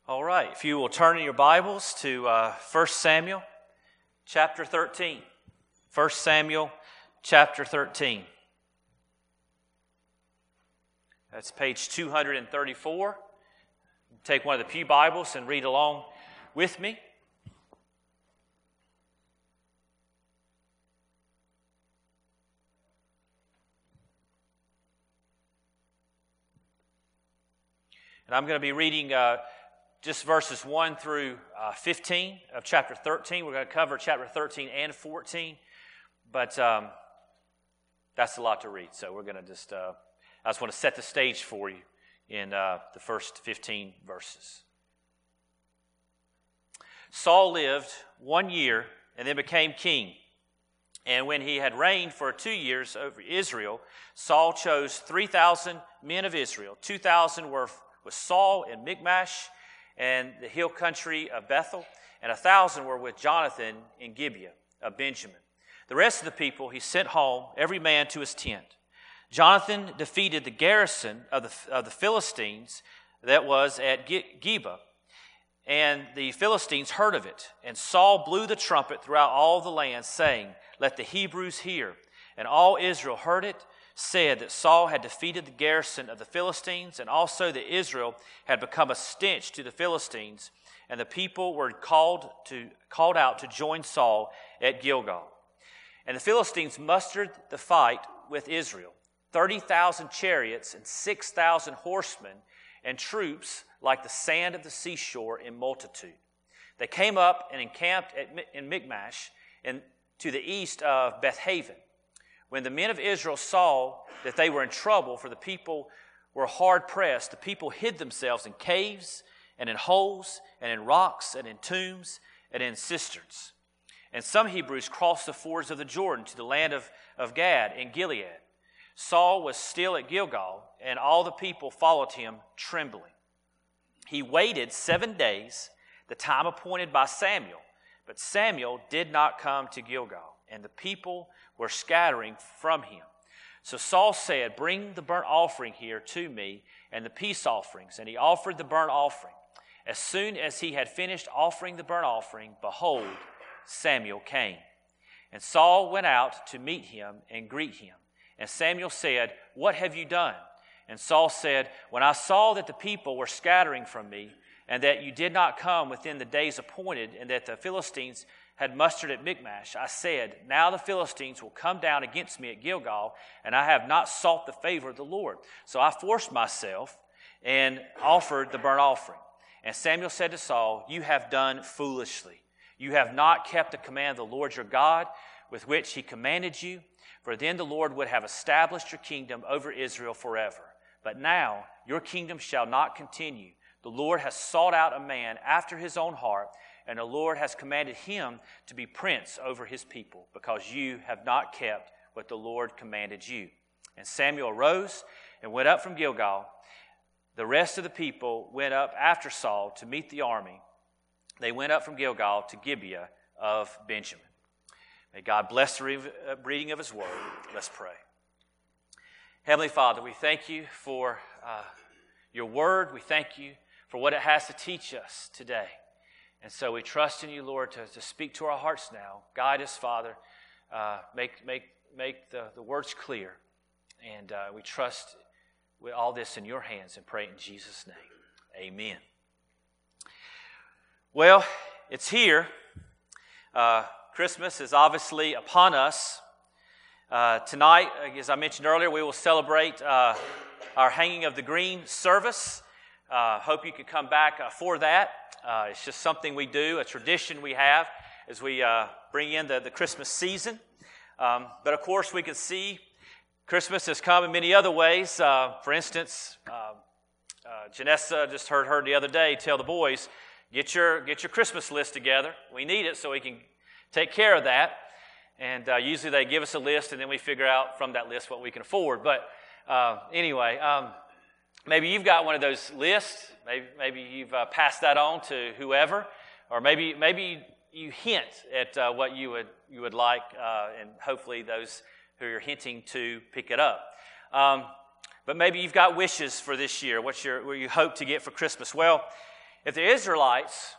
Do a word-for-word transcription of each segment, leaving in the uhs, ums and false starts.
All right, if you will turn in your Bibles to uh, First Samuel chapter thirteen. First Samuel chapter thirteen. That's page two hundred thirty-four. Take one of the pew Bibles and read along with me. And I'm going to be reading uh, just verses one through uh, fifteen of chapter thirteen. We're going to cover chapter thirteen and fourteen, but um, that's a lot to read. So we're going to just, uh, I just want to set the stage for you in uh, the first fifteen verses. Saul lived one year and then became king. And when he had reigned for two years over Israel, Saul chose three thousand men of Israel. two thousand were with Saul in Michmash and the hill country of Bethel, and a thousand were with Jonathan in Gibeah of Benjamin. The rest of the people he sent home, every man to his tent. Jonathan defeated the garrison of the, of the Philistines that was at Geba, and the Philistines heard of it. And Saul blew the trumpet throughout all the land, saying, "Let the Hebrews hear." And all Israel heard it, said that Saul had defeated the garrison of the Philistines, and also that Israel had become a stench to the Philistines, and the people were called to called out to join Saul at Gilgal. And the Philistines mustered the fight with Israel, thirty thousand chariots and six thousand horsemen, and troops like the sand of the seashore in multitude. They came up and encamped at, in Michmash, and to the east of Bethaven. When the men of Israel saw that they were in trouble, for the people were hard pressed, the people hid themselves in caves and in holes and in rocks and in tombs and in cisterns. And some Hebrews crossed the fords of the Jordan to the land of, of Gad and Gilead. Saul was still at Gilgal, and all the people followed him trembling. He waited seven days, the time appointed by Samuel, but Samuel did not come to Gilgal, and the people were scattering from him. So Saul said, "Bring the burnt offering here to me and the peace offerings." And he offered the burnt offering. As soon as he had finished offering the burnt offering, behold, Samuel came. And Saul went out to meet him and greet him. And Samuel said, "What have you done?" And Saul said, "When I saw that the people were scattering from me, and that you did not come within the days appointed, and that the Philistines had mustered at Michmash, I said, now the Philistines will come down against me at Gilgal, and I have not sought the favor of the Lord. So I forced myself and offered the burnt offering." And Samuel said to Saul, "You have done foolishly. You have not kept the command of the Lord your God, with which he commanded you, for then the Lord would have established your kingdom over Israel forever. But now your kingdom shall not continue. The Lord has sought out a man after his own heart, and the Lord has commanded him to be prince over his people, because you have not kept what the Lord commanded you." And Samuel arose and went up from Gilgal. The rest of the people went up after Saul to meet the army. They went up from Gilgal to Gibeah of Benjamin. May God bless the reading of his word. Let's pray. Heavenly Father, we thank you for uh, your word. We thank you for what it has to teach us today. And so we trust in you, Lord, to, to speak to our hearts now. Guide us, Father. Uh, make make make the, the words clear. And uh, we trust with all this in your hands and pray in Jesus' name. Amen. Well, it's here. Uh, Christmas is obviously upon us. Uh, tonight, as I mentioned earlier, we will celebrate uh, our hanging of the green service. Uh, hope you can come back uh, for that. Uh, it's just something we do, a tradition we have as we uh, bring in the, the Christmas season. Um, but of course, we can see Christmas has come in many other ways. Uh, for instance, uh, uh, Janessa, just heard her the other day tell the boys, get your get your Christmas list together. We need it so we can take care of that. And uh, usually they give us a list, and then we figure out from that list what we can afford. But uh, anyway, um, maybe you've got one of those lists. Maybe maybe you've uh, passed that on to whoever, or maybe maybe you hint at uh, what you would you would like, uh, and hopefully those who you're hinting to pick it up. Um, but maybe you've got wishes for this year. What's your what you hope to get for Christmas? Well, If the Israelites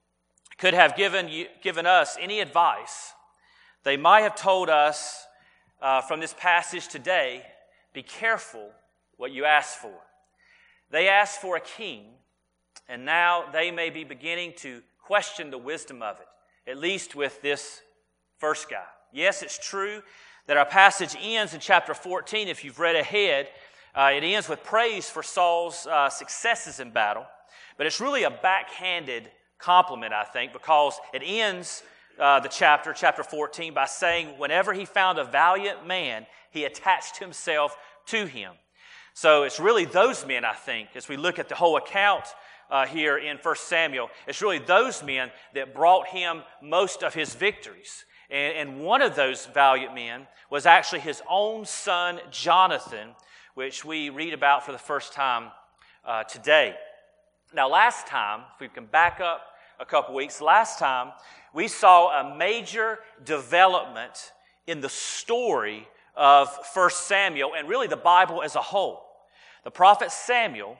could have given you, given us any advice, they might have told us uh, from this passage today, be careful what you ask for. They asked for a king, and now they may be beginning to question the wisdom of it, at least with this first guy. Yes, it's true that our passage ends in chapter fourteen. If you've read ahead, uh, it ends with praise for Saul's uh, successes in battle. But it's really a backhanded compliment, I think, because it ends uh, the chapter, chapter fourteen, by saying whenever he found a valiant man, he attached himself to him. So it's really those men, I think, as we look at the whole account uh, here in First Samuel, it's really those men that brought him most of his victories. And, and one of those valiant men was actually his own son, Jonathan, which we read about for the first time uh, today. Now, last time, if we can back up a couple weeks, last time we saw a major development in the story of First Samuel and really the Bible as a whole. The prophet Samuel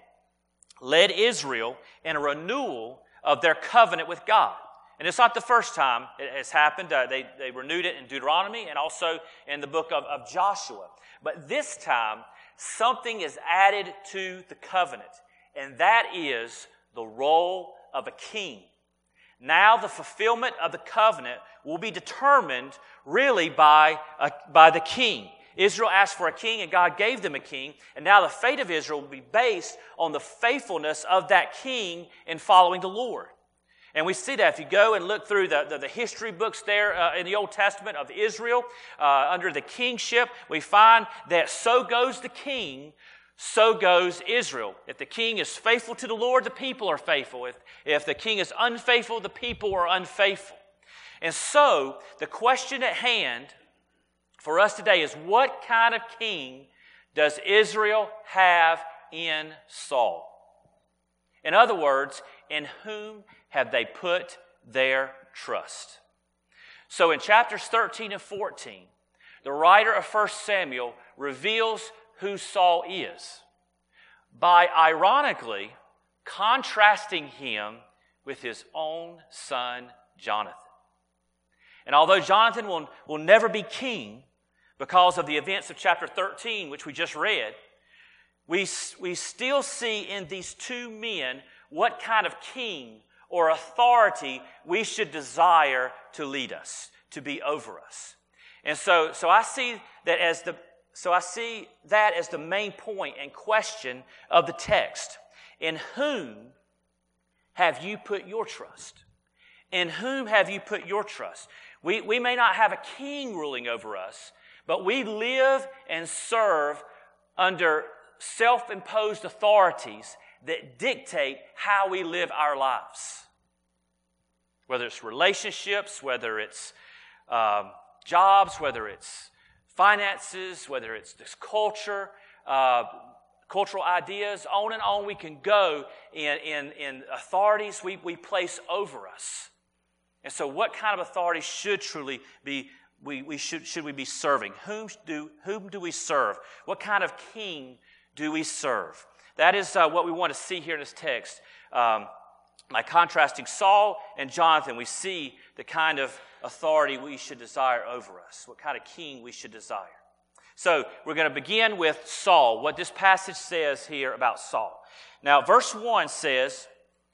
led Israel in a renewal of their covenant with God. And it's not the first time it has happened. Uh, they, they renewed it in Deuteronomy and also in the book of, of Joshua. But this time, something is added to the covenant, and that is the role of a king. Now the fulfillment of the covenant will be determined really by, uh, by the king. Israel asked for a king, and God gave them a king. And now the fate of Israel will be based on the faithfulness of that king in following the Lord. And we see that if you go and look through the, the, the history books there uh, in the Old Testament of Israel, uh, under the kingship, we find that so goes the king, so goes Israel. If the king is faithful to the Lord, the people are faithful. If, if the king is unfaithful, the people are unfaithful. And so, the question at hand for us today is, what kind of king does Israel have in Saul? In other words, in whom have they put their trust? So in chapters thirteen and fourteen, the writer of First Samuel reveals who Saul is by ironically contrasting him with his own son Jonathan. And although Jonathan will, will never be king because of the events of chapter thirteen, which we just read, we, we still see in these two men what kind of king or authority we should desire to lead us, to be over us. And so, so I see that as the so I see that as the main point and question of the text. In whom have you put your trust? In whom have you put your trust? We, we may not have a king ruling over us, but we live and serve under self-imposed authorities that dictate how we live our lives. Whether it's relationships, whether it's um, jobs, whether it's finances, whether it's this culture, uh, cultural ideas, on and on we can go in, in, in authorities we, we place over us. And so what kind of authority should truly be, we, we should, should we be serving? Whom do, whom do we serve? What kind of king do we serve? That is uh, what we want to see here in this text. Um, by contrasting Saul and Jonathan, we see the kind of authority we should desire over us, what kind of king we should desire. So we're going to begin with Saul, what this passage says here about Saul. Now, verse one says,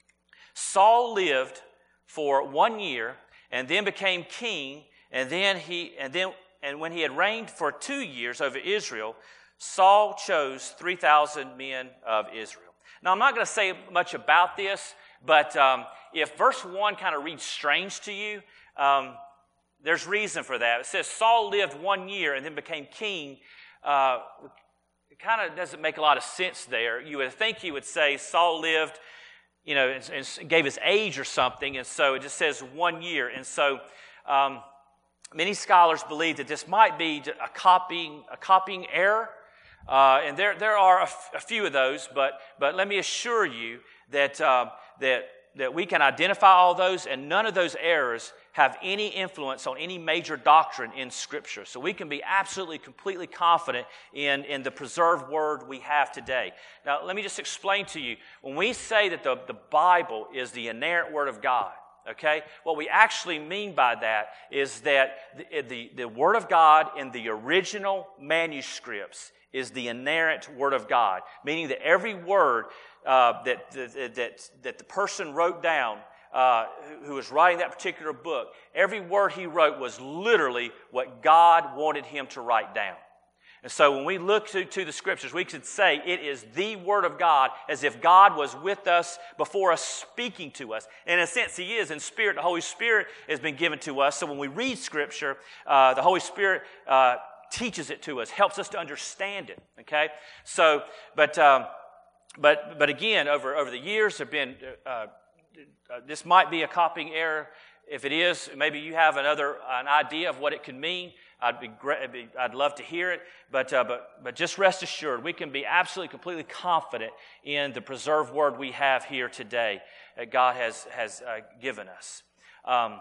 Saul lived for one year and then became king, and then he and then and when he had reigned for two years over Israel, Saul chose three thousand men of Israel. Now, I'm not going to say much about this, but um, if verse one kind of reads strange to you, um, there's reason for that. It says Saul lived one year and then became king. Uh, it kind of doesn't make a lot of sense there. You would think he would say Saul lived, you know, and, and gave his age or something, and so it just says one year. And so um, many scholars believe that this might be a copying, a copying error. Uh, and there, there are a, f- a few of those, but but let me assure you that uh, that that we can identify all those, and none of those errors have any influence on any major doctrine in Scripture. So we can be absolutely, completely confident in, in the preserved Word we have today. Now, let me just explain to you. When we say that the, the Bible is the inerrant Word of God, okay, what we actually mean by that is that the, the, the Word of God in the original manuscripts is the inerrant Word of God, meaning that every word uh, that, that, that, that the person wrote down, uh, who was writing that particular book, every word he wrote was literally what God wanted him to write down. And so when we look to, to the Scriptures, we could say it is the Word of God, as if God was with us before us, speaking to us. And in a sense, He is in Spirit. The Holy Spirit has been given to us. So when we read Scripture, uh, the Holy Spirit uh, teaches it to us, helps us to understand it. Okay? So, but um, but but again, over over the years, there have been uh, uh, this might be a copying error. If it is, maybe you have another an idea of what it could mean. I'd be great. I'd, be, I'd love to hear it. But uh, but but just rest assured, we can be absolutely, completely confident in the preserved Word we have here today that God has has uh, given us, because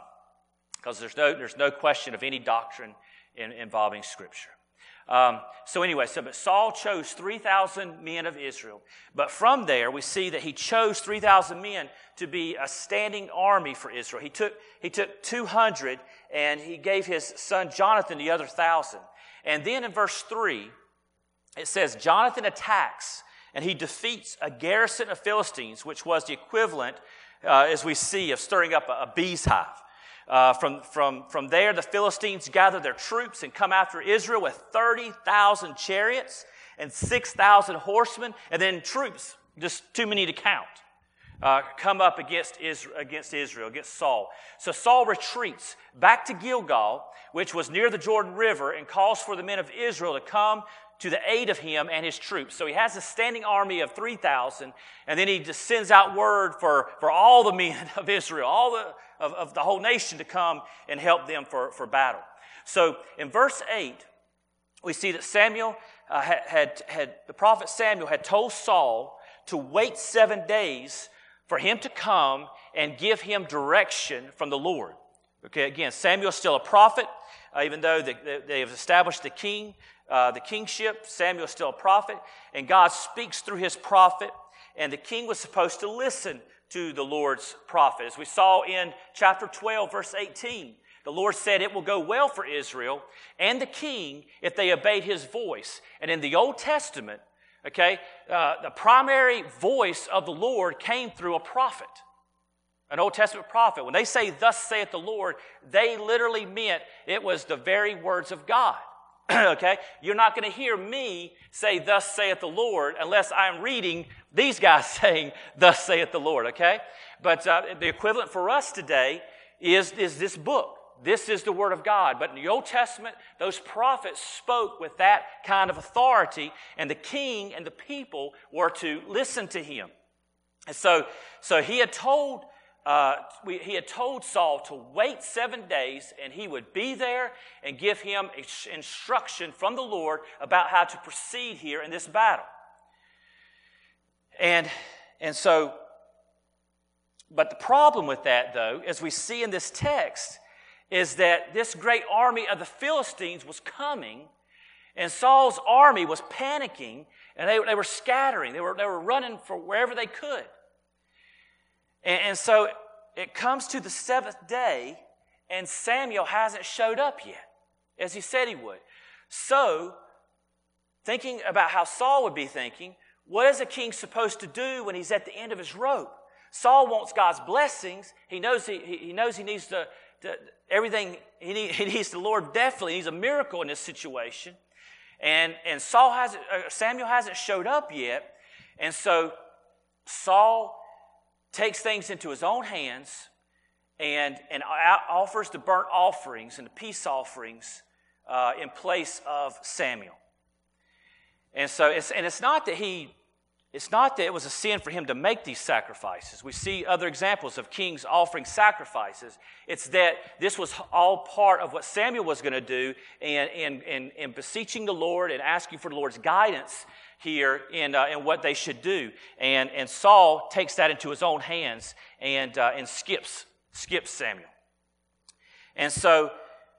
um, there's no there's no question of any doctrine in, involving Scripture. Um, so anyway, so but Saul chose three thousand men of Israel. But from there, we see that he chose three thousand men to be a standing army for Israel. He took he took two hundred, and he gave his son Jonathan the other one thousand. And then in verse three, it says, Jonathan attacks, and he defeats a garrison of Philistines, which was the equivalent, uh, as we see, of stirring up a, a bee's hive. Uh, from, from, from there, the Philistines gather their troops and come after Israel with thirty thousand chariots and six thousand horsemen, and then troops, just too many to count, uh, come up against Israel, against Israel, against Saul. So Saul retreats back to Gilgal, which was near the Jordan River, and calls for the men of Israel to come to the aid of him and his troops. So he has a standing army of three thousand, and then he just sends out word for, for all the men of Israel, all the Of, of the whole nation to come and help them for, for battle. So in verse eight, we see that Samuel uh, had, had, had, the prophet Samuel had told Saul to wait seven days for him to come and give him direction from the Lord. Okay, again, Samuel's still a prophet, uh, even though they, they, they have established the king, uh, the kingship. Samuel's still a prophet, and God speaks through his prophet, and the king was supposed to listen to the Lord's prophet. As we saw in chapter twelve, verse eighteen, the Lord said it will go well for Israel and the king if they obeyed his voice. And in the Old Testament, okay, uh, the primary voice of the Lord came through a prophet, an Old Testament prophet. When they say, "Thus saith the Lord," they literally meant it was the very words of God. Okay? You're not going to hear me say, "Thus saith the Lord," unless I'm reading these guys saying, "Thus saith the Lord," okay? But uh, the equivalent for us today is, is this book. This is the Word of God. But in the Old Testament, those prophets spoke with that kind of authority, and the king and the people were to listen to him. And so, so he had told Uh, we, he had told Saul to wait seven days, and he would be there and give him instruction from the Lord about how to proceed here in this battle. And, and so, but the problem with that, though, as we see in this text, is that this great army of the Philistines was coming, and Saul's army was panicking, and they, they were scattering. They were, they were running for wherever they could. And, and so it comes to the seventh day, and Samuel hasn't showed up yet, as he said he would. So, thinking about how Saul would be thinking, what is a king supposed to do when he's at the end of his rope? Saul wants God's blessings. He knows he, he knows he needs to, to everything. He, need, he needs the Lord definitely. He needs a miracle in this situation, and and Saul hasn't. Uh, Samuel hasn't showed up yet, and so Saul takes things into his own hands and, and offers the burnt offerings and the peace offerings uh, in place of Samuel. And so, it's, and it's not that he, it's not that it was a sin for him to make these sacrifices. We see other examples of kings offering sacrifices. It's that this was all part of what Samuel was going to do, and in, in, in beseeching the Lord and asking for the Lord's guidance here in, uh, in what they should do. And, and Saul takes that into his own hands and, uh, and skips, skips Samuel. And so,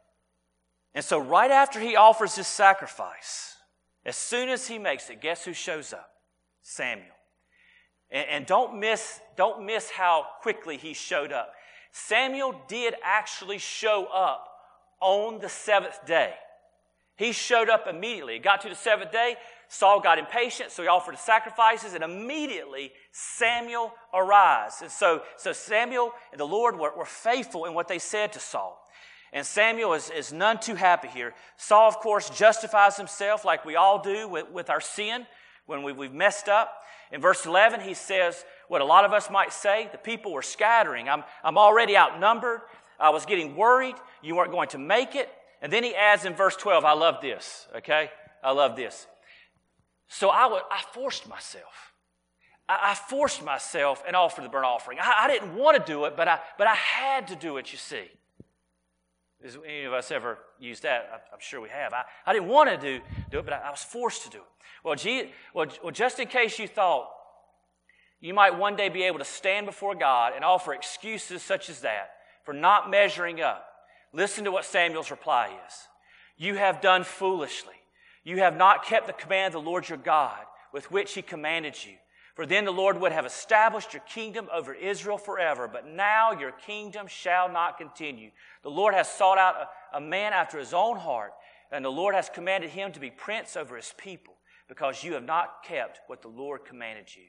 and so right after he offers his sacrifice, as soon as he makes it, guess who shows up? Samuel. And, and don't miss, don't miss how quickly he showed up. Samuel did actually show up on the seventh day. He showed up immediately. It got to the seventh day. Saul got impatient, so he offered the sacrifices, and immediately Samuel arrives. And so, so Samuel and the Lord were, were faithful in what they said to Saul. And Samuel is, is none too happy here. Saul, of course, justifies himself like we all do with, with our sin when we, we've messed up. In verse eleven, he says what a lot of us might say: the people were scattering. I'm, I'm already outnumbered. I was getting worried. You weren't going to make it. And then he adds in verse twelve, I love this, okay? I love this. So I, would, I forced myself. I, I forced myself and offered the burnt offering. I, I didn't want to do it, but I, but I had to do it, you see. Has any of us ever used that? I, I'm sure we have. I, I didn't want to do, do it, but I, I was forced to do it. Well, gee, well, well, just in case you thought you might one day be able to stand before God and offer excuses such as that for not measuring up, listen to what Samuel's reply is. You have done foolishly. You have not kept the command of the Lord your God with which he commanded you. For then the Lord would have established your kingdom over Israel forever. But now your kingdom shall not continue. The Lord has sought out a, a man after his own heart, and the Lord has commanded him to be prince over his people, because you have not kept what the Lord commanded you.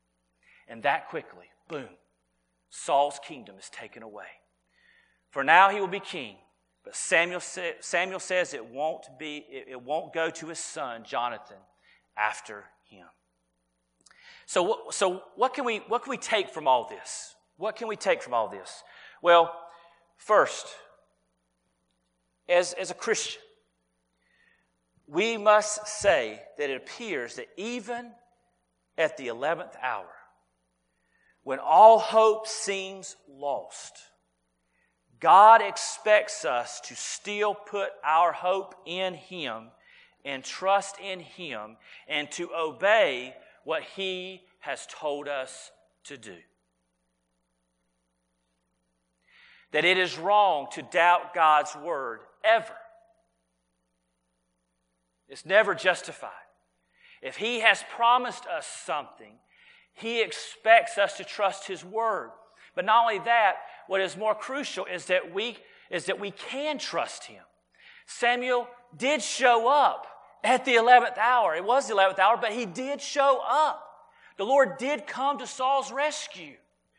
And that quickly, boom, Saul's kingdom is taken away. For now he will be king. But Samuel, sa- Samuel says it won't be, it, it won't go to his son Jonathan after him. So, so what can we what can we take from all this? What can we take from all this? Well, first, as, as a Christian, we must say that it appears that even at the eleventh hour, when all hope seems lost, God expects us to still put our hope in him and trust in him and to obey what he has told us to do. That it is wrong to doubt God's word ever. It's never justified. If he has promised us something, he expects us to trust his word. But not only that, what is more crucial is that we is that we can trust him. Samuel did show up at the eleventh hour. It was the eleventh hour, but he did show up. The Lord did come to Saul's rescue.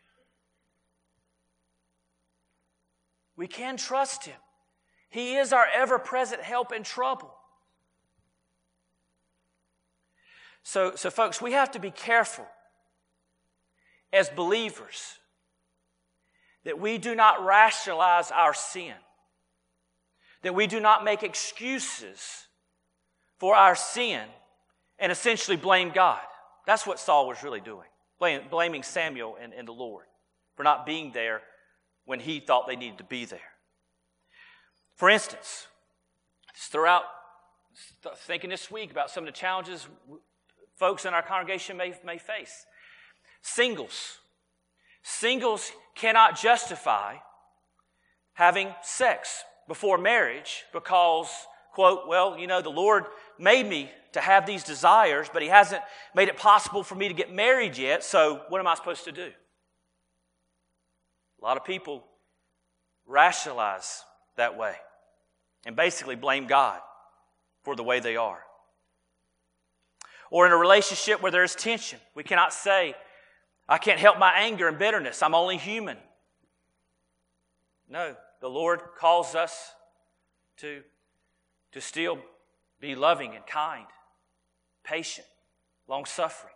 We can trust him. He is our ever-present help in trouble. So, so folks, we have to be careful as believers that we do not rationalize our sin, that we do not make excuses for our sin and essentially blame God. That's what Saul was really doing, blaming Samuel and, and the Lord for not being there when he thought they needed to be there. For instance, just throughout thinking this week about some of the challenges folks in our congregation may, may face. Singles. Singles cannot justify having sex before marriage because, quote, well, you know, the Lord made me to have these desires, but he hasn't made it possible for me to get married yet, so what am I supposed to do? A lot of people rationalize that way and basically blame God for the way they are. Or in a relationship where there is tension, we cannot say, I can't help my anger and bitterness. I'm only human. No, the Lord calls us to, to still be loving and kind, patient, long-suffering.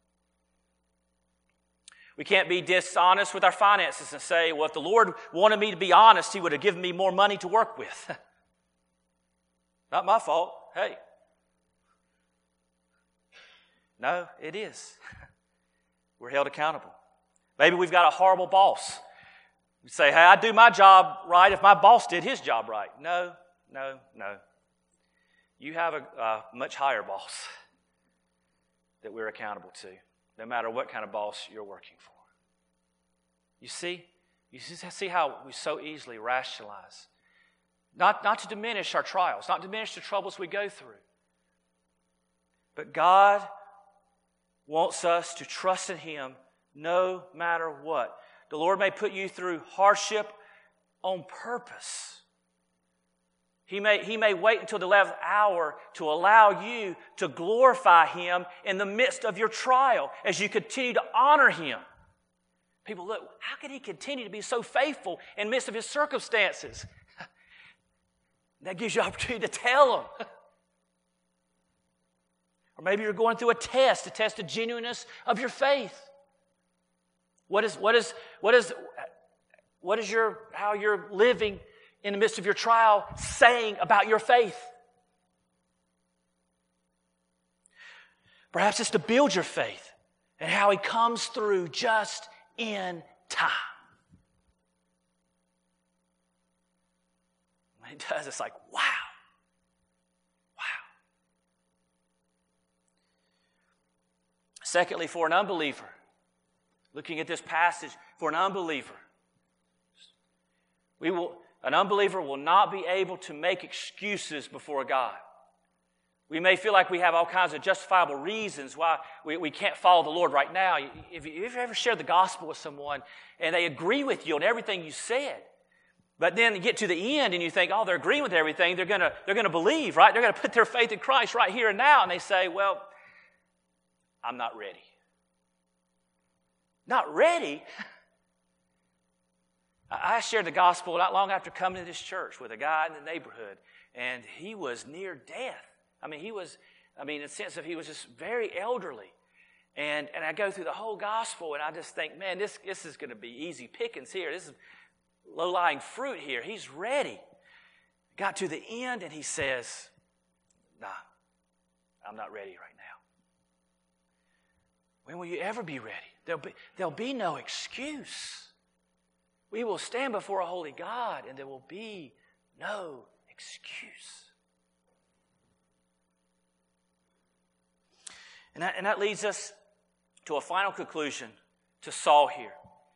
We can't be dishonest with our finances and say, well, if the Lord wanted me to be honest, he would have given me more money to work with. Not my fault. Hey. No, it is. We're held accountable. Maybe we've got a horrible boss. We say, hey, I do my job right if my boss did his job right. No, no, no. You have a, a much higher boss. that we're accountable to, no matter what kind of boss you're working for. You see? You see how we so easily rationalize. Not, not to diminish our trials, not to diminish the troubles we go through. But God wants us to trust in Him no matter what. The Lord may put you through hardship on purpose. He may, he may wait until the eleventh hour to allow you to glorify Him in the midst of your trial as you continue to honor Him. People look, how can He continue to be so faithful in the midst of His circumstances? That gives you an opportunity to tell them. Or maybe you're going through a test to test the genuineness of your faith. What is, what is, what is, what is your, how you're living in the midst of your trial saying about your faith? Perhaps it's to build your faith and how He comes through just in time. When He does, it's like, wow. Wow. Secondly, for an unbeliever, looking at this passage, for an unbeliever, we will, an unbeliever will not be able to make excuses before God. We may feel like we have all kinds of justifiable reasons why we, we can't follow the Lord right now. If you, if you ever shared the gospel with someone and they agree with you on everything you said, but then you get to the end and you think, oh, they're agreeing with everything, they're going to they're going to believe, right? They're going to put their faith in Christ right here and now. And they say, well, I'm not ready. Not ready? I shared the gospel not long after coming to this church with a guy in the neighborhood, and he was near death. I mean, he was, I mean, in the sense of he was just very elderly. And and I go through the whole gospel, and I just think, man, this, this is going to be easy pickings here. This is low-lying fruit here. He's ready. Got to the end, and he says, nah, I'm not ready right now. When will you ever be ready? There'll be, there'll be no excuse. We will stand before a holy God, and there will be no excuse. And that, and that leads us to a final conclusion to Saul here.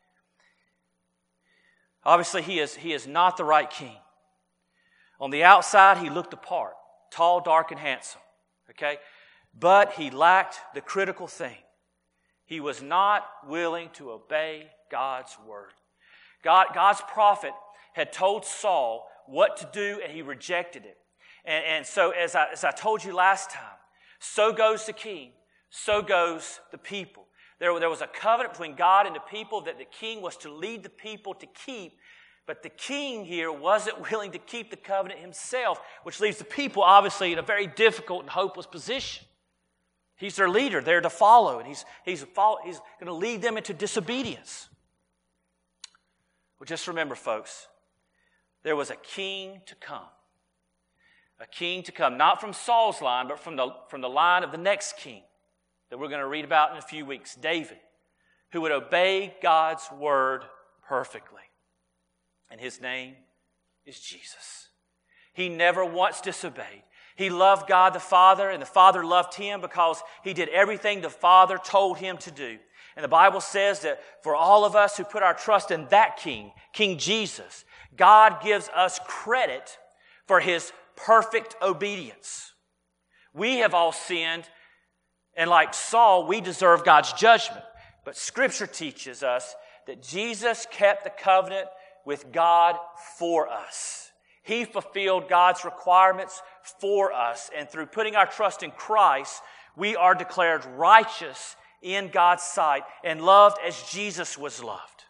Obviously, he is, he is not the right king. On the outside, he looked the part, tall, dark, and handsome. Okay? But he lacked the critical thing. He was not willing to obey God's word. God, God's prophet had told Saul what to do, and he rejected it. And, and so, as I, as I told you last time, so goes the king, so goes the people. There, there was a covenant between God and the people that the king was to lead the people to keep, but the king here wasn't willing to keep the covenant himself, which leaves the people, obviously, in a very difficult and hopeless position. He's their leader, they're to follow, and he's, he's, follow, he's going to lead them into disobedience. Well, just remember, folks, there was a king to come. A king to come, not from Saul's line, but from the, from the line of the next king that we're going to read about in a few weeks, David, who would obey God's word perfectly. And his name is Jesus. He never once disobeyed. He loved God the Father, and the Father loved him because he did everything the Father told him to do. And the Bible says that for all of us who put our trust in that King, King Jesus, God gives us credit for his perfect obedience. We have all sinned, and like Saul, we deserve God's judgment. But Scripture teaches us that Jesus kept the covenant with God for us. He fulfilled God's requirements for us, and through putting our trust in Christ, we are declared righteous in God's sight and loved as Jesus was loved.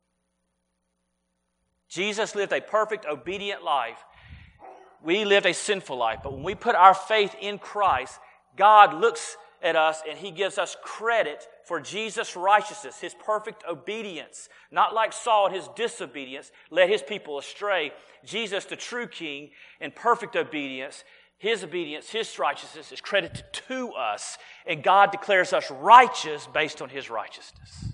Jesus lived a perfect, obedient life. We lived a sinful life, but when we put our faith in Christ, God looks at us and he gives us credit for Jesus' righteousness, his perfect obedience. Not like Saul and his disobedience led his people astray. Jesus, the true king, in perfect obedience, his obedience, his righteousness is credited to us, and God declares us righteous based on his righteousness.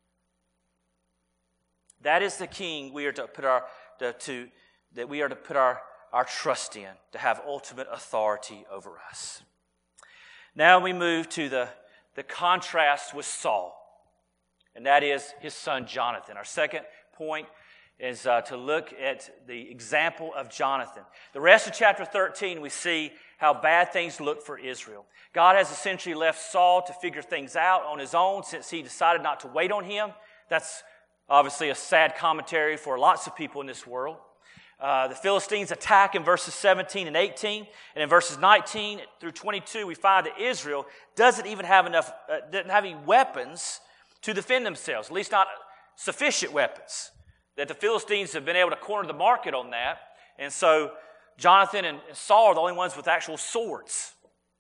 That is the king we are to put our to, to that we are to put our, our trust in, to have ultimate authority over us. Now we move to the, the contrast with Saul, and that is his son Jonathan. Our second point is uh, to look at the example of Jonathan. The rest of chapter thirteen, we see how bad things look for Israel. God has essentially left Saul to figure things out on his own since he decided not to wait on him. That's obviously a sad commentary for lots of people in this world. Uh, the Philistines attack in verses seventeen and eighteen, and in verses nineteen through twenty-two, we find that Israel doesn't even have enough, uh, doesn't have any weapons to defend themselves, at least not sufficient weapons. That the Philistines have been able to corner the market on that, and so Jonathan and Saul are the only ones with actual swords.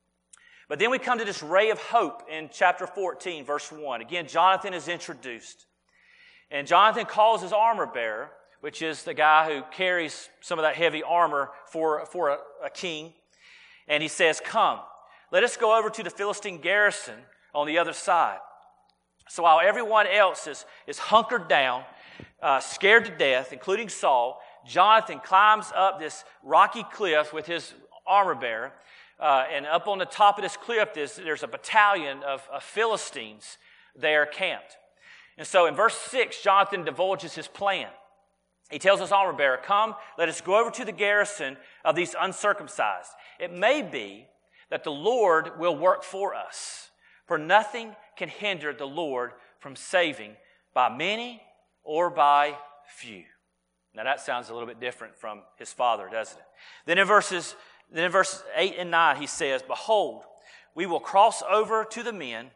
But then we come to this ray of hope in chapter fourteen, verse one. Again, Jonathan is introduced, and Jonathan calls his armor bearer, which is the guy who carries some of that heavy armor for, for a, a king. And he says, come, let us go over to the Philistine garrison on the other side. So while everyone else is, is hunkered down, uh, scared to death, including Saul, Jonathan climbs up this rocky cliff with his armor bearer. Uh, and up on the top of this cliff, there's, there's a battalion of, of Philistines there camped. And so in verse six, Jonathan divulges his plan. He tells his armor bearer, come, let us go over to the garrison of these uncircumcised. It may be that the Lord will work for us, for nothing can hinder the Lord from saving by many or by few. Now that sounds a little bit different from his father, doesn't it? Then in verses, then in verses eight and nine, he says, behold, we will cross over to the men,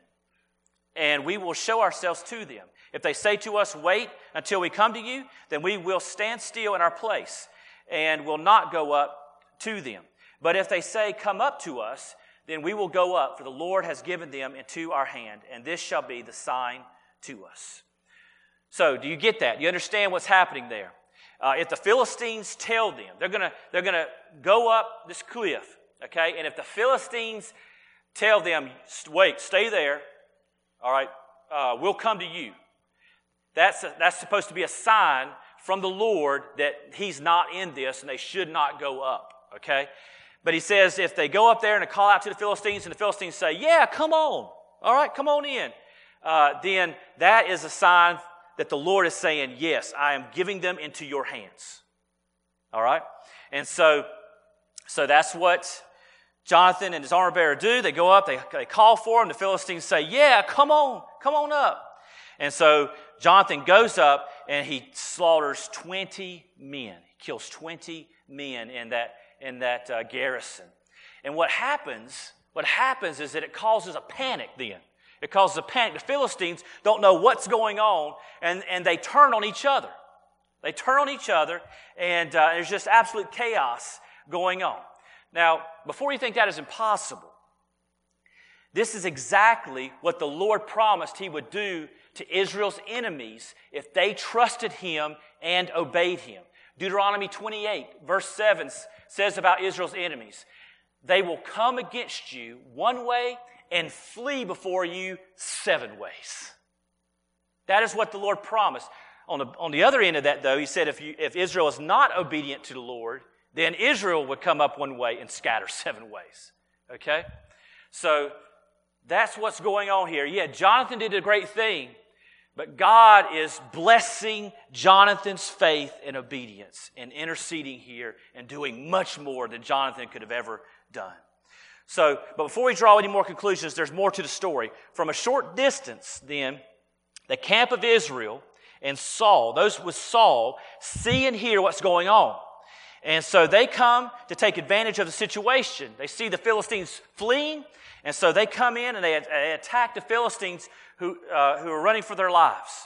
and we will show ourselves to them. If they say to us, wait until we come to you, then we will stand still in our place and will not go up to them. But if they say, come up to us, then we will go up, for the Lord has given them into our hand, and this shall be the sign to us. So, do you get that? Do you understand what's happening there? Uh, if the Philistines tell them, they're going to they're gonna go up this cliff, okay? And if the Philistines tell them, wait, stay there, all right, uh, we'll come to you. That's, a, that's supposed to be a sign from the Lord that he's not in this and they should not go up, okay? But he says if they go up there and they call out to the Philistines and the Philistines say, yeah, come on, all right, come on in, uh, then that is a sign that the Lord is saying, yes, I am giving them into your hands, all right? And so, so that's what Jonathan and his armor bearer do. They go up, they, they call for him. The Philistines say, yeah, come on, come on up. And so Jonathan goes up and he slaughters twenty men. He kills twenty men in that, in that uh, garrison. And what happens, what happens is that it causes a panic then. It causes a panic. The Philistines don't know what's going on, and, and they turn on each other. They turn on each other, and uh, there's just absolute chaos going on. Now, before you think that is impossible, this is exactly what the Lord promised he would do to Israel's enemies if they trusted him and obeyed him. Deuteronomy twenty-eight, verse seven says about Israel's enemies, they will come against you one way and flee before you seven ways. That is what the Lord promised. On the, on the other end of that, though, he said if, you, if Israel is not obedient to the Lord, then Israel would come up one way and scatter seven ways. Okay? So that's what's going on here. Yeah, Jonathan did a great thing, but God is blessing Jonathan's faith and obedience and interceding here and doing much more than Jonathan could have ever done. So, but before we draw any more conclusions, there's more to the story. From a short distance, then, the camp of Israel and Saul, those with Saul, see and hear what's going on. And so they come to take advantage of the situation. They see the Philistines fleeing, and so they come in and they attack the Philistines who, uh, who are running for their lives.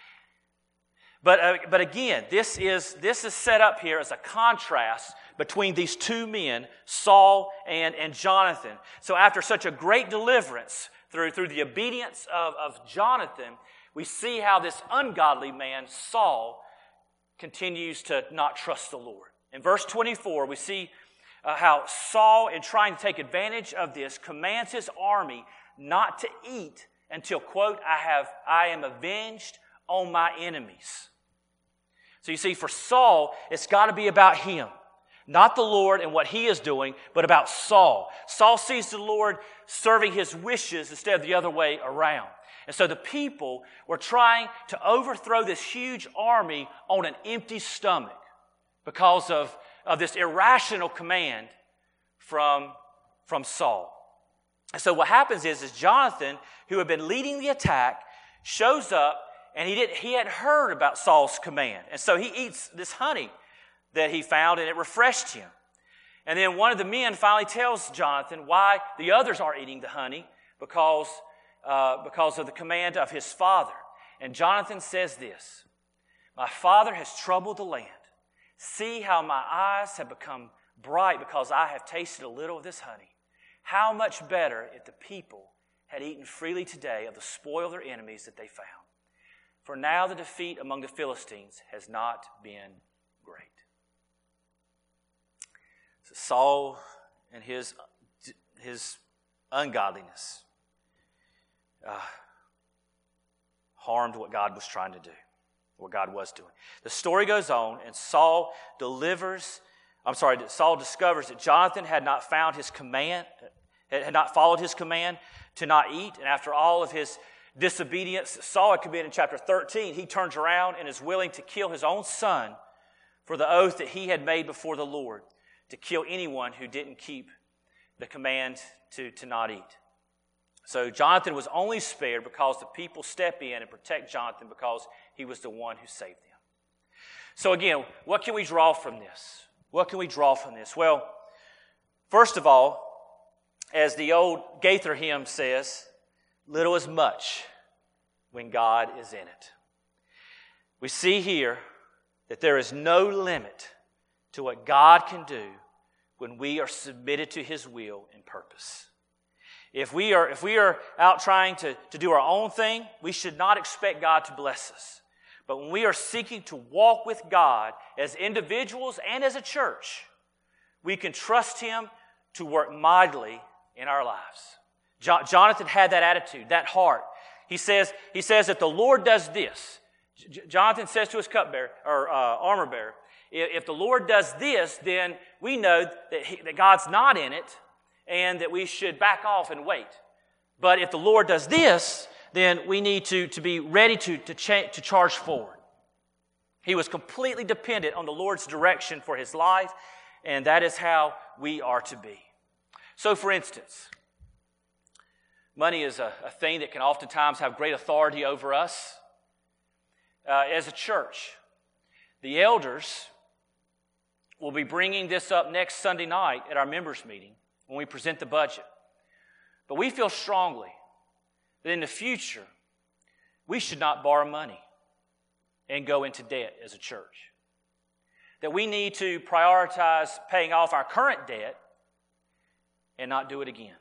But, uh, but again, this is, this is set up here as a contrast between these two men, Saul and, and Jonathan. So after such a great deliverance through, through the obedience of, of Jonathan, we see how this ungodly man, Saul, continues to not trust the Lord. In verse twenty-four, we see uh, how Saul, in trying to take advantage of this, commands his army not to eat until, quote, I have, I am avenged on my enemies. So you see, for Saul, it's got to be about him. Not the Lord and what he is doing, but about Saul. Saul sees the Lord serving his wishes instead of the other way around. And so the people were trying to overthrow this huge army on an empty stomach because of, of this irrational command from, from Saul. And so what happens is, is Jonathan, who had been leading the attack, shows up, and he, did, he had heard about Saul's command. And so he eats this honey that he found, and it refreshed him. And then one of the men finally tells Jonathan why the others aren't eating the honey, because, uh, because of the command of his father. And Jonathan says this, "My father has troubled the land. See how my eyes have become bright because I have tasted a little of this honey. How much better if the people had eaten freely today of the spoil of their enemies that they found. For now the defeat among the Philistines has not been great." So Saul and his, his ungodliness uh, harmed what God was trying to do, what God was doing. The story goes on, and Saul delivers, I'm sorry, Saul discovers that Jonathan had not found his command, had not followed his command to not eat, and after all of his disobedience Saul had committed in chapter thirteen, he turns around and is willing to kill his own son for the oath that he had made before the Lord, to kill anyone who didn't keep the command to, to not eat. So Jonathan was only spared because the people step in and protect Jonathan because he was the one who saved them. So again, what can we draw from this? What can we draw from this? Well, first of all, as the old Gaither hymn says, little is much when God is in it. We see here that there is no limit to what God can do when we are submitted to His will and purpose. If we are, if we are out trying to, to do our own thing, we should not expect God to bless us. But when we are seeking to walk with God as individuals and as a church, we can trust Him to work mightily in our lives. Jo- Jonathan had that attitude, that heart. He says, he says that the Lord does this. J- Jonathan says to his cupbearer or uh, armor bearer, if the Lord does this, then we know that, he, that God's not in it and that we should back off and wait. But if the Lord does this, then we need to, to be ready to, to, cha- to charge forward. He was completely dependent on the Lord's direction for his life, and that is how we are to be. So, for instance, money is a, a thing that can oftentimes have great authority over us. Uh, as a church, the elders will be bringing this up next Sunday night at our members' meeting when we present the budget. But we feel strongly that in the future, we should not borrow money and go into debt as a church. That we need to prioritize paying off our current debt and not do it again.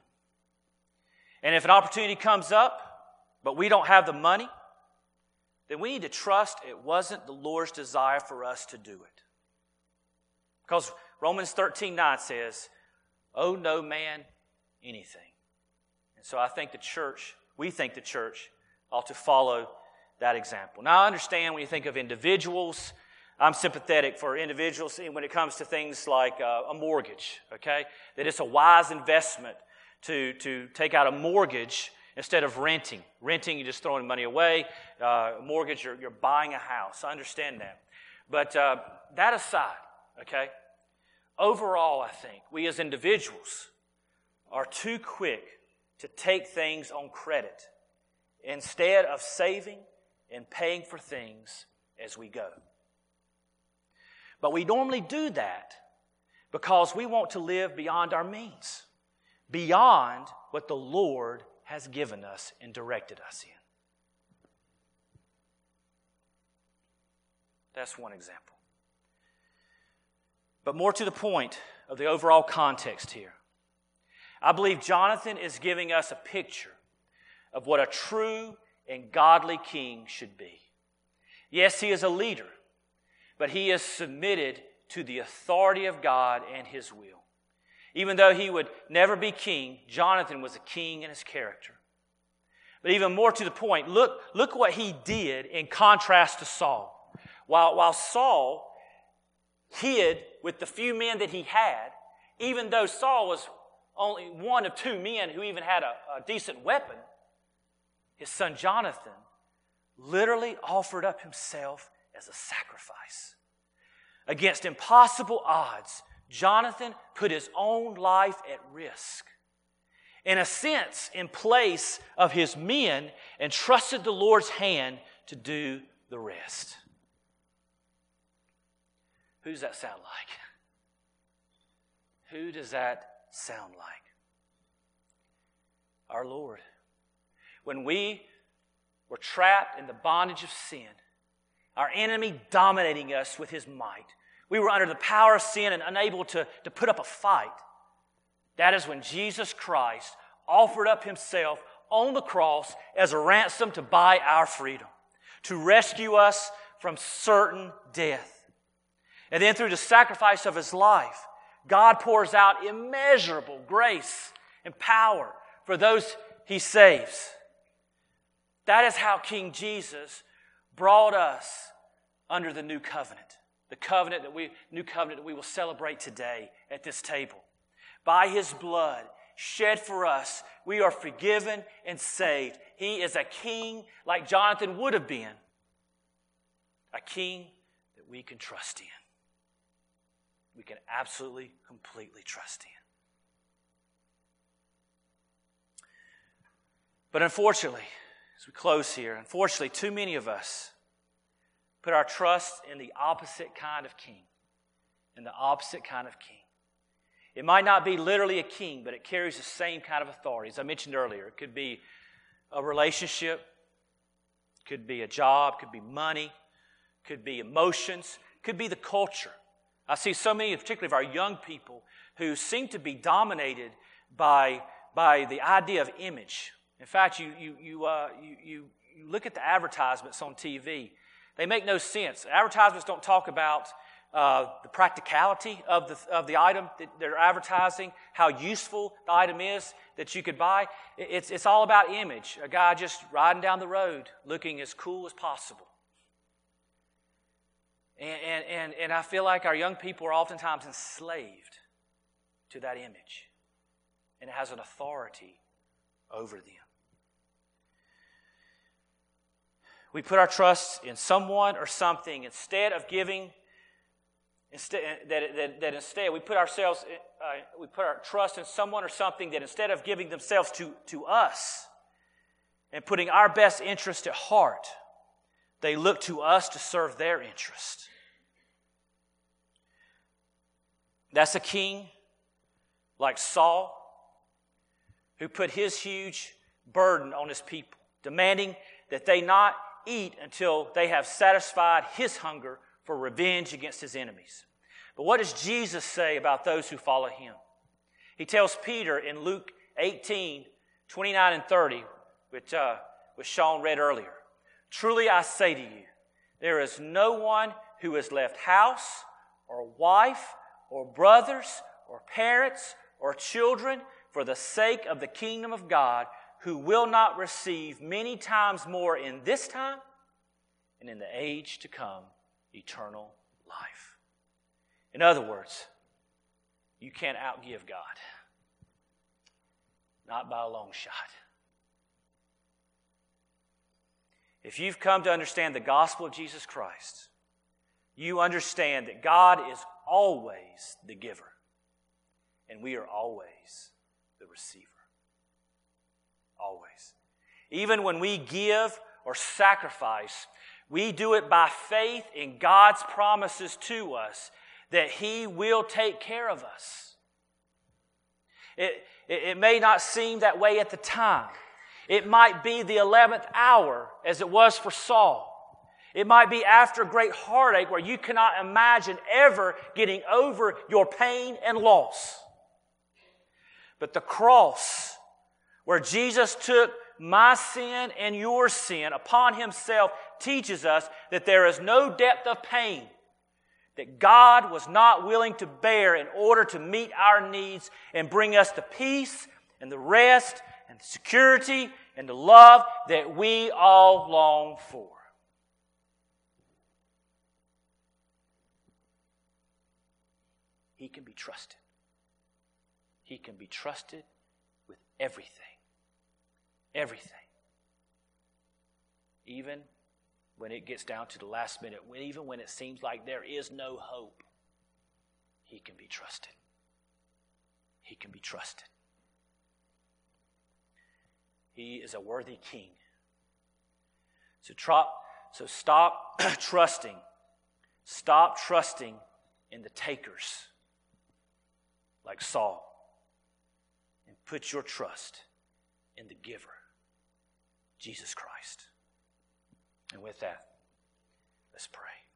And if an opportunity comes up, but we don't have the money, then we need to trust it wasn't the Lord's desire for us to do it. Because Romans thirteen nine says, "Owe no man anything." And so I think the church, we think the church ought to follow that example. Now I understand when you think of individuals, I'm sympathetic for individuals when it comes to things like uh, a mortgage, okay? That it's a wise investment to, to take out a mortgage instead of renting. Renting, you're just throwing money away. Uh, mortgage, you're, you're buying a house. I understand that. But uh, that aside, okay, overall, I think we as individuals are too quick to take things on credit instead of saving and paying for things as we go. But we normally do that because we want to live beyond our means, beyond what the Lord has given us and directed us in. That's one example. But more to the point of the overall context here, I believe Jonathan is giving us a picture of what a true and godly king should be. Yes, he is a leader, but he is submitted to the authority of God and His will. Even though he would never be king, Jonathan was a king in his character. But even more to the point, look, look what he did in contrast to Saul. While, while Saul hid with the few men that he had, even though Saul was only one of two men who even had a, a decent weapon. His son Jonathan literally offered up himself as a sacrifice. Against impossible odds, Jonathan put his own life at risk. In a sense, in place of his men, and trusted the Lord's hand to do the rest. Who does that sound like? Who does that sound like? Our Lord. When we were trapped in the bondage of sin, our enemy dominating us with his might, we were under the power of sin and unable to, to put up a fight. That is when Jesus Christ offered up himself on the cross as a ransom to buy our freedom, to rescue us from certain death. And then through the sacrifice of his life, God pours out immeasurable grace and power for those he saves. That is how King Jesus brought us under the new covenant. The covenant that we, new covenant that we will celebrate today at this table. By his blood shed for us, we are forgiven and saved. He is a king like Jonathan would have been. A king that we can trust in. We can absolutely, completely trust in. But unfortunately, as we close here, unfortunately, too many of us put our trust in the opposite kind of king. In the opposite kind of king. It might not be literally a king, but it carries the same kind of authority. As I mentioned earlier, it could be a relationship, could be a job, could be money, could be emotions, could be the culture. I see so many, particularly of our young people, who seem to be dominated by, by the idea of image. In fact, you, you, you, uh, you, you, you look at the advertisements on T V. They make no sense. Advertisements don't talk about uh, the practicality of the, of the item that they're advertising, how useful the item is that you could buy. It's, it's all about image. A guy just riding down the road looking as cool as possible. And, and, and I feel like our young people are oftentimes enslaved to that image. And it has an authority over them. We put our trust in someone or something instead of giving, instead, that, that, that instead we put ourselves, uh, we put our trust in someone or something that instead of giving themselves to, to us and putting our best interest at heart, they look to us to serve their interest. That's a king like Saul, who put his huge burden on his people, demanding that they not eat until they have satisfied his hunger for revenge against his enemies. But what does Jesus say about those who follow him? He tells Peter in Luke eighteen, twenty-nine and thirty, which, uh, which Sean read earlier, "Truly I say to you, there is no one who has left house or wife or brothers or parents or children for the sake of the kingdom of God who will not receive many times more in this time and in the age to come eternal life." In other words, you can't outgive God. Not by a long shot. If you've come to understand the gospel of Jesus Christ, you understand that God is always the giver, and we are always the receiver. Always. Even when we give or sacrifice, we do it by faith in God's promises to us that He will take care of us. It, it, it may not seem that way at the time. It might be the eleventh hour, as it was for Saul. It might be after great heartache where you cannot imagine ever getting over your pain and loss. But the cross, where Jesus took my sin and your sin upon Himself, teaches us that there is no depth of pain that God was not willing to bear in order to meet our needs and bring us the peace and the rest and the security and the love that we all long for. He can be trusted. He can be trusted with everything. Everything. Even when it gets down to the last minute, even when it seems like there is no hope, He can be trusted. He can be trusted. He is a worthy king. So, tro- so stop trusting. Stop trusting in the takers like Saul. And put your trust in the giver, Jesus Christ. And with that, let's pray.